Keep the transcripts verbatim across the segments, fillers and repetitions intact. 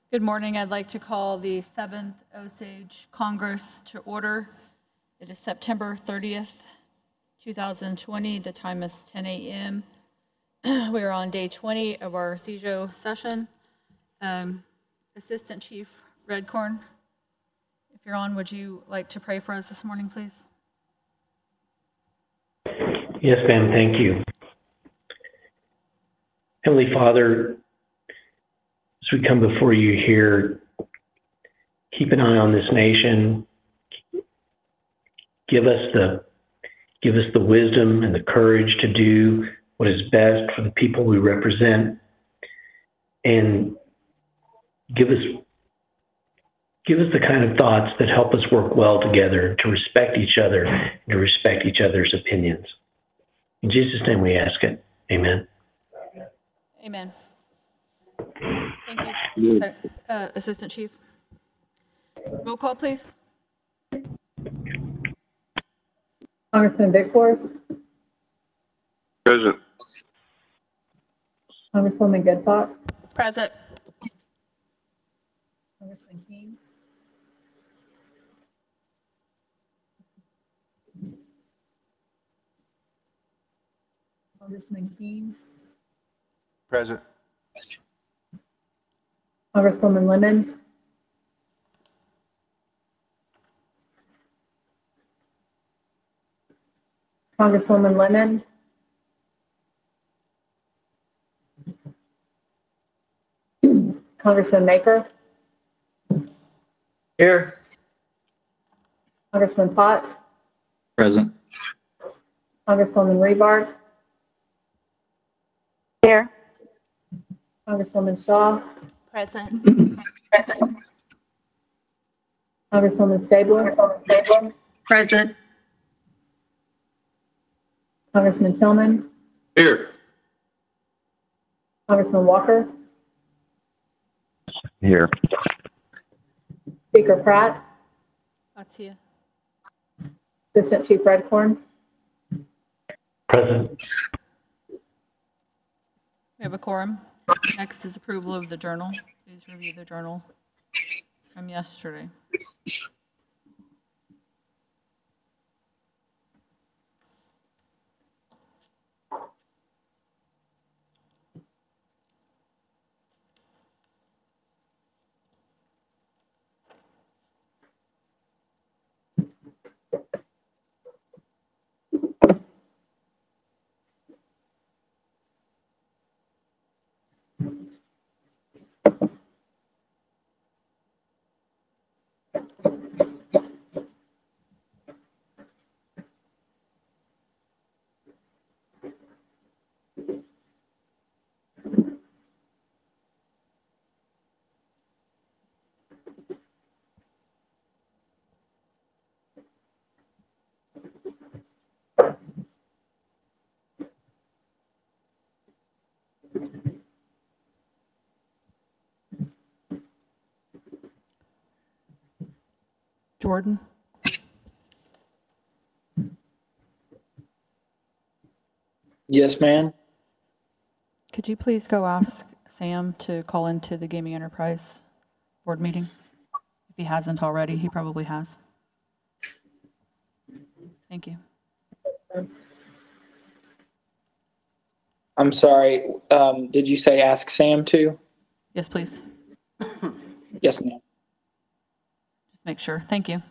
Good morning. I'd like to call the seventh Osage Congress to order. It is September thirtieth, two thousand twenty. The time is ten a m We are on day twenty of our C J O session. Um, Assistant Chief Redcorn, if you're on, would you like to pray for us this morning, please? Yes, ma'am. Thank you. Heavenly Father, as we come before you here, keep an eye on this nation. Give us the give us the wisdom and the courage to do what is best for the people we represent, and give us give us the kind of thoughts that help us work well together, to respect each other, and to respect each other's opinions. In Jesus' name we ask it. Amen. Amen. Thank you, so, uh, Assistant Chief. Roll call, please. Congressman Big Force, Present. Congresswoman Good Fox, Present. Congressman King, Congressman King, Present. Congresswoman Lemon, Congresswoman Lemon, Congressman Maker, Here. Congressman Potts, Present. Congresswoman Rebar, Here. Congresswoman Shaw, Present. Congresswoman Stabler, Present. Congressman Tillman, Here. Congressman Walker, Here. Speaker Pratt, Atia. Assistant Chief Redcorn, Present. We have a quorum. Next is approval of the journal. Please review the journal from yesterday. Jordan? Yes, ma'am. Could you please go ask Sam to call into the Gaming Enterprise board meeting? If he hasn't already, he probably has. Thank you. I'm sorry. Um, did you say ask Sam to? Yes, please. Yes, ma'am. Just make sure. Thank you.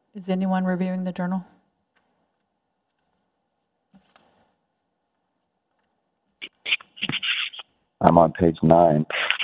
Is anyone reviewing the journal? I'm on page nine.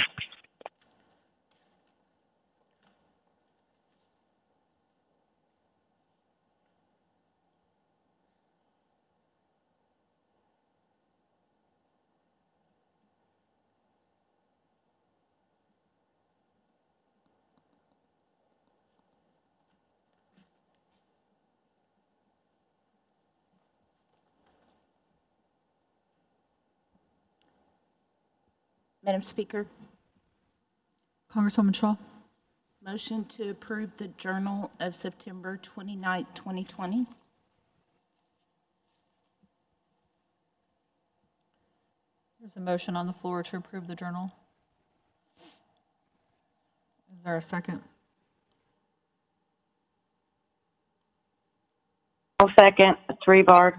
Madam Speaker, Congresswoman Shaw? motion to approve the Journal of September twenty-ninth, twenty twenty. There's a motion on the floor to approve the journal. Is there a second? I'll second. It's Revard.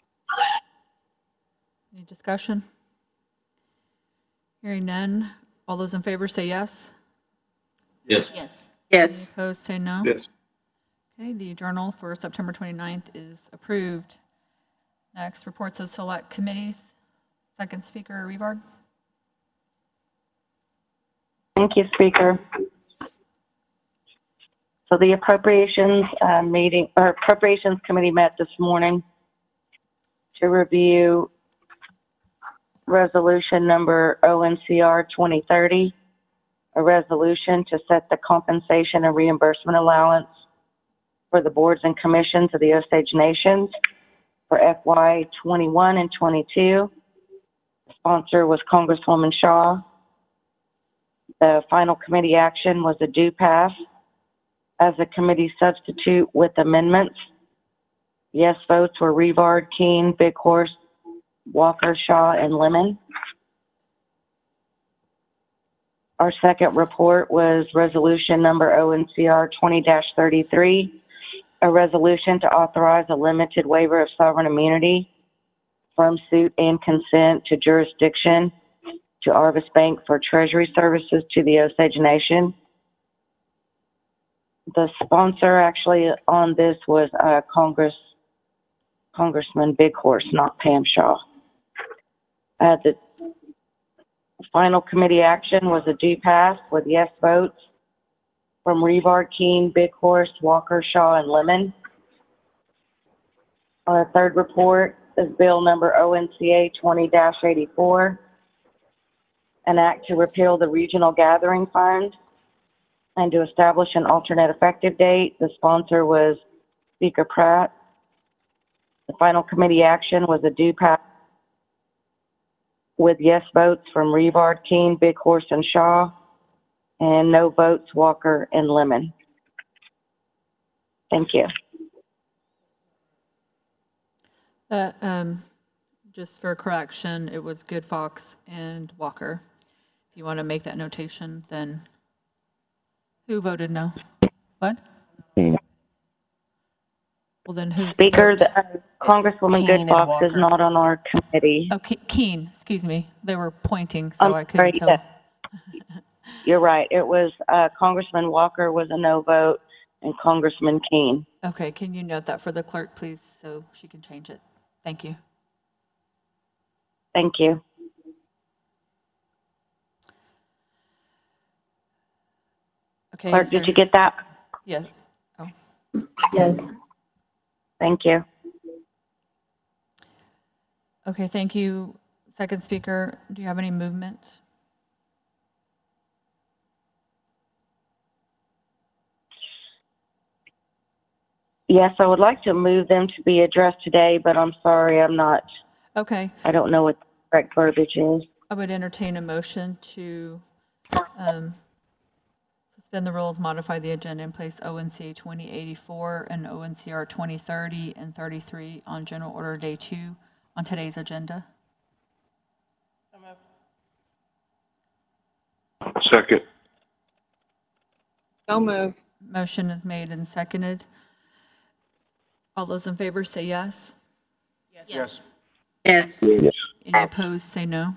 Any discussion? Hearing none. All those in favor say yes. Yes. Yes. Yes. Opposed, say no. Yes. Okay, the journal for September twenty-ninth is approved. Next, reports of select committees. Second speaker, Revard. Thank you, Speaker. So the Appropriations uh, meeting, or Appropriations Committee met this morning to review resolution number O N C R twenty thirty, a resolution to set the compensation and reimbursement allowance for the boards and commissions of the Osage Nations for F Y twenty-one and twenty-two. The sponsor was Congresswoman Shaw. The final committee action was a do pass as a committee substitute with amendments. Yes votes were Revard, Keene, Big Horse, Walker, Shaw, and Lemon. Our second report was resolution number O N C R twenty thirty-three, a resolution to authorize a limited waiver of sovereign immunity from suit and consent to jurisdiction to Arvis Bank for Treasury services to the Osage Nation. The sponsor actually on this was uh, Congress, Congressman Big Horse, not Pam Shaw. Uh, the final committee action was a do pass with yes votes from Revard, Keene, Big Horse, Walker, Shaw, and Lemon. Our third report is bill number O N C A twenty eighty-four, an act to repeal the Regional Gathering Fund and to establish an alternate effective date. The sponsor was Speaker Pratt. The final committee action was a do pass with yes votes from Revard, Keene, Big Horse, and Shaw, and no votes Walker and Lemon. Thank you. Uh, um, just for correction, it was Good Fox and Walker. If you want to make that notation, then who voted no? What? Keene. Well, then who's the Speaker, vote? the, uh, Congresswoman Keene and Good Fox is Walker. not on our committee. Oh, Ke- Keene, excuse me. They were pointing, so I'm I couldn't sorry, tell. yes. You're right. It was uh, Congressman Walker was a no vote and Congressman Keene. Okay, can you note that for the clerk, please, so she can change it? Thank you. Thank you. Okay. Clerk, is did there- you get that? Yes. Yes. Thank you. Okay, thank you. Second speaker, do you have any movement? Yes, I would like to move them to be addressed today, but I'm sorry, I'm not, Okay, I don't know what the correct verbiage is. I would entertain a motion to um, suspend the rules, modify the agenda, and place O N C twenty eighty-four and O N C R twenty thirty and thirty-three on general order day two on today's agenda. Second. So moved. Motion is made and seconded. All those in favor say yes. Yes. Yes. Yes. Any opposed, say no.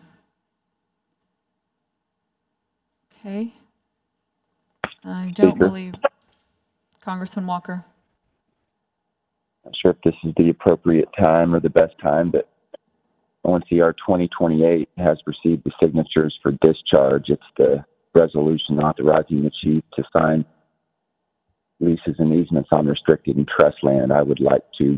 Okay. I don't Speaker. believe, Congressman Walker. Not sure if this is the appropriate time or the best time, but O N C R twenty twenty-eight has received the signatures for discharge. It's the resolution authorizing the chief to sign leases and easements on restricted and trust land. I would like to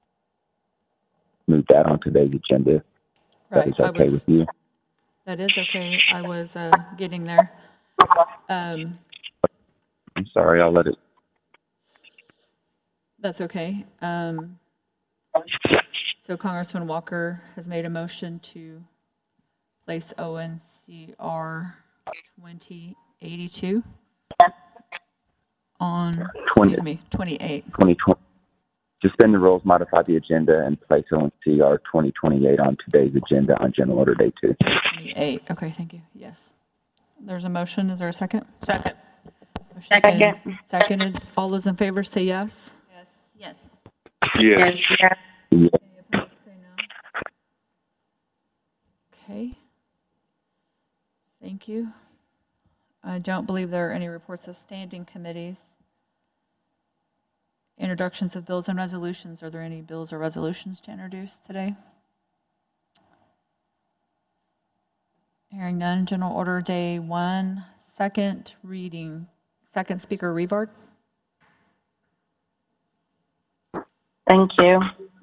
move that on today's agenda. If that Right, is I okay was, with you. that is okay. I was uh, getting there. Um, I'm sorry, I'll let it. That's okay. Um, So Congressman Walker has made a motion to place O N C R twenty eighty-two on, twenty excuse me, twenty-eight. twenty twenty. Suspend the rules, modify the agenda, and place O N C R twenty twenty-eight on today's agenda on General Order Day two. twenty-eight, okay, thank you, yes. There's a motion, is there a second? Second. Motion's been Seconded, all those in favor say yes. Yes. Yes. Yeah. Any opposed, say no. Okay. Thank you. I don't believe there are any reports of standing committees. Introductions of bills and resolutions. Are there any bills or resolutions to introduce today? Hearing none. General Order Day one, second reading. Second speaker, Revard. Thank you.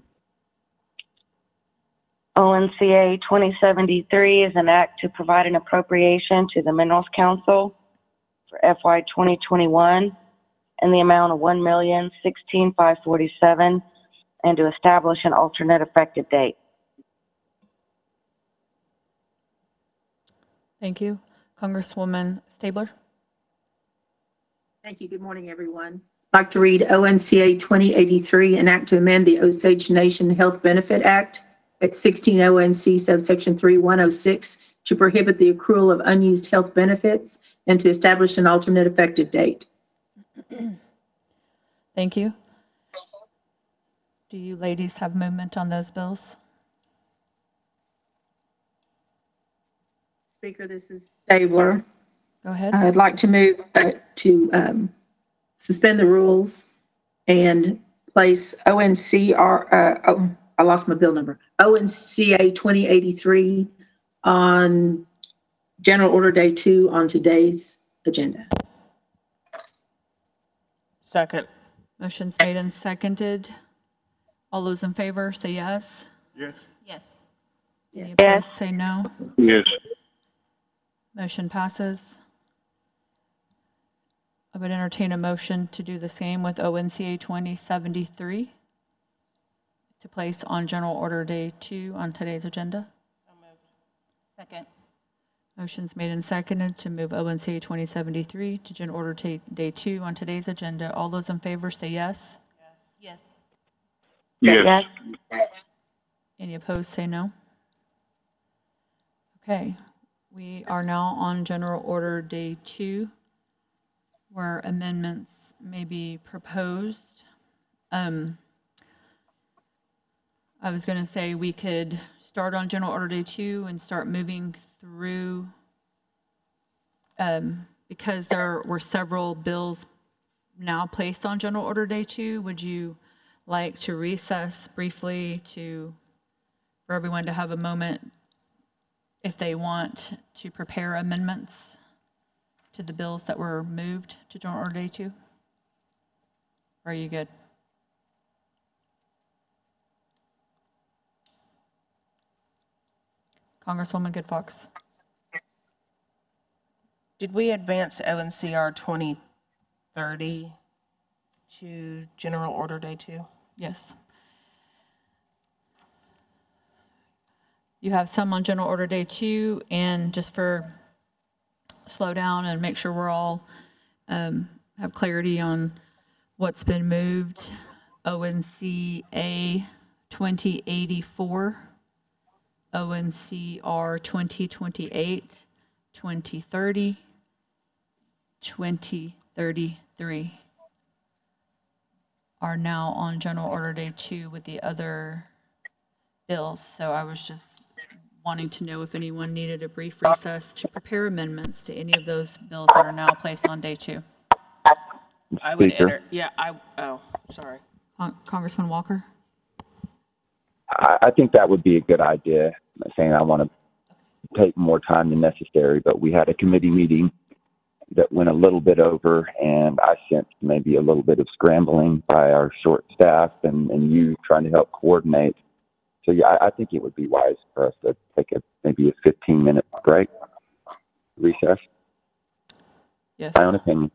O N C A twenty seventy-three is an act to provide an appropriation to the Minerals Council for F Y twenty twenty-one in the amount of one million sixteen thousand five hundred forty-seven dollars and to establish an alternate effective date. Thank you. Congresswoman Stabler. Thank you. Good morning, everyone. I'd like to read O N C A twenty eighty-three, an act to amend the Osage Nation Health Benefit Act at sixteen O N C subsection three one oh six to prohibit the accrual of unused health benefits and to establish an alternate effective date. Thank you. Do you ladies have movement on those bills? Speaker, this is Stabler. Go ahead. I'd like to move uh, to um, suspend the rules and place O N C R, uh, oh, I lost my bill number, O N C A twenty eighty-three on General Order Day two on today's agenda. Second. Motion's made and seconded. All those in favor, say yes. Yes. Yes. Any Yes. opposed, say no. Yes. Motion passes. I would entertain a motion to do the same with O N C A twenty seventy-three to place on General Order Day two on today's agenda. Second. Motion's made and seconded to move O N C A twenty seventy-three to General Order Ta- Day two on today's agenda. All those in favor say yes. Yes. Yes. Any opposed, say no. Okay, we are now on General Order Day two, where amendments may be proposed. Um, I was going to say we could start on General Order Day two and start moving through, um, because there were several bills now placed on General Order Day two. Would you like to recess briefly to, for everyone to have a moment if they want to prepare amendments to the bills that were moved to General Order Day two? Or are you good? Congresswoman Good Fox. Did we advance O N C R twenty thirty to General Order Day two? Yes. You have some on General Order Day two, and just for slow down and make sure we're all um, have clarity on what's been moved. O N C A twenty eighty-four, O N C R twenty twenty-eight, twenty thirty, twenty thirty-three are now on General Order Day two with the other bills. So I was just wanting to know if anyone needed a brief recess to prepare amendments to any of those bills that are now placed on Day two. I would Speaker. enter, yeah, I, oh, sorry. Con- Congressman Walker? I, I think that would be a good idea. I'm not saying I want to take more time than necessary, but we had a committee meeting that went a little bit over, and I sensed maybe a little bit of scrambling by our short staff and, and you trying to help coordinate. So yeah, I, I think it would be wise for us to take a maybe a fifteen minute break, recess. Yes, My own opinion.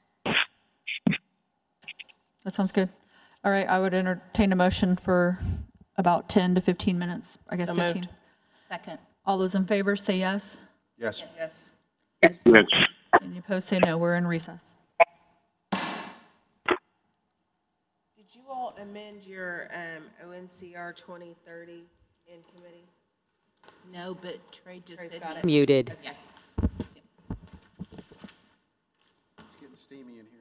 that sounds good. All right, I would entertain a motion for about ten to fifteen minutes, I guess So moved. fifteen. Second. All those in favor say yes. Yes. Yes. Yes. Yes. Any opposed say no. We're in recess. Did you all amend your um, O N C R twenty thirty in committee? No, but Trey just Trey's said got he- it. Muted. Yeah. It's getting steamy in here.